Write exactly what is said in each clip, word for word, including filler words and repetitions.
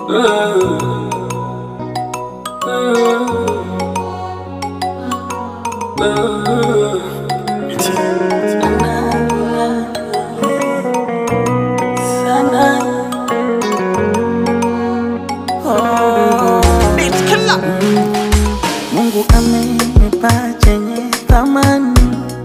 Mungu amenipa chenye thamani,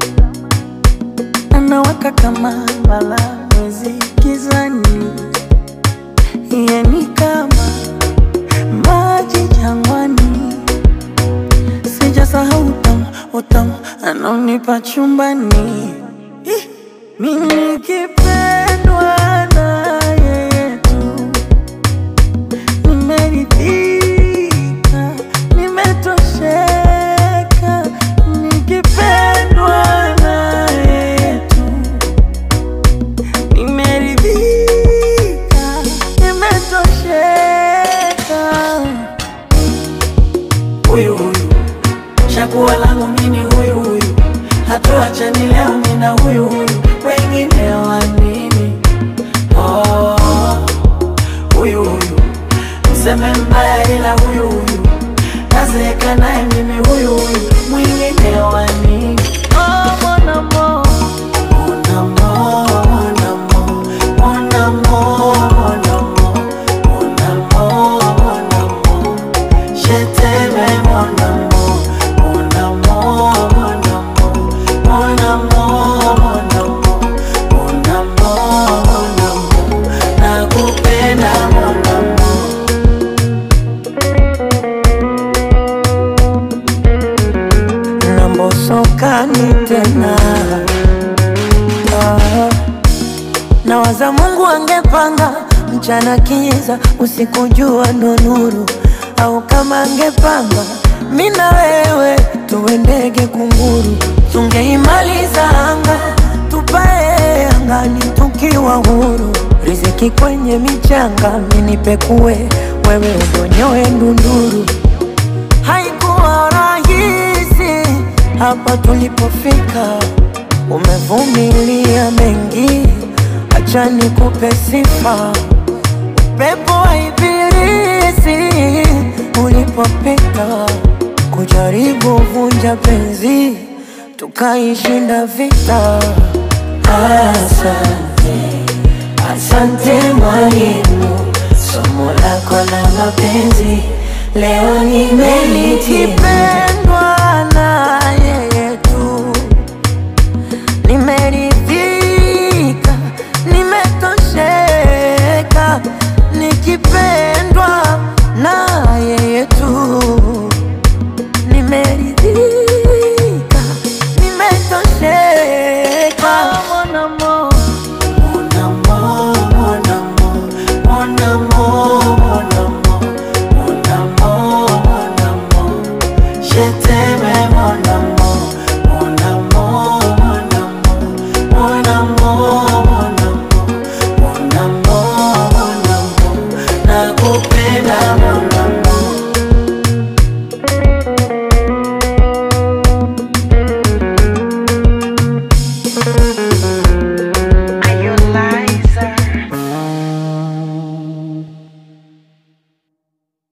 anawaka kama mbala mwezi gizani. Yeye ni kama maji jangwani, sijasahau utamu, utamu anaonipa chumbani. Mimi nikipendwa na yeye tu, nimeridhika, nimetosheka. Nikipendwa na yeye tu, nimeridhika, nimetosheka. Huyu huyu chaguo langu mimi, huyu huyu hatuachani leo mimi na huyu huyu, wengine wa nini? Oh, huyu huyu mseme mbaya ila huyu huyu nazeeka naye mimi, huyu huyu mwingine wa nini? Oh, mon amour, mon amour, mon amour, mon amour, mon amour, mon amour, mon amour, je t'aime mon amour, mon amour, mon amour, mon amour, mon amour, mon amour, mon amour, nakupenda mon amour. Nambosokani tena ah. Nawaza Mungu angepanga mchana kiza, usiku jua ndo nuru, au kama angepanga mimi na wewe tuwe ndege kunguru, tungeimaliza anga tupae angani tukiwa huru. Riziki kwenye michanga mimi nipekue, wewe udonyoe ndunduru. Haikuwa rahisi hapa tulipofika, umevumilia mengi, acha nikupe sifa. Upepo wa ibilisi ulipopita, kujaribu vunja penzi, tukaishinda vita. Asante, asante mwalimu, somo lako la mapenzi leo nimelitimiza.